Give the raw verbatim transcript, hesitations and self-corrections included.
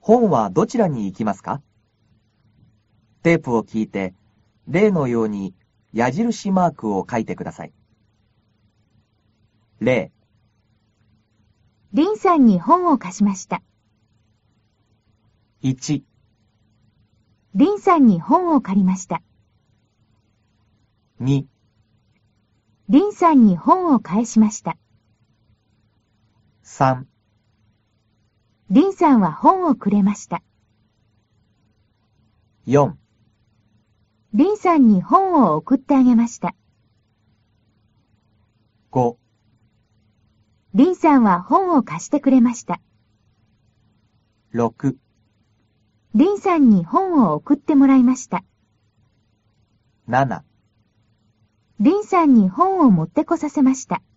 本はどちらに行きますか？テープを聞いて、例のように矢印マークを書いてください。例、 林さんに本を貸しました。 いち、 林さんに本を借りました。 に、 林さんに本を返しました。 さん、 林さんは本をくれました。 よん、 林さんに本を送ってあげました。 ご、 林さんは本を貸してくれました。 ろく、 林さんに本を送ってもらいました。 なな、 林さんに本を持ってこさせました。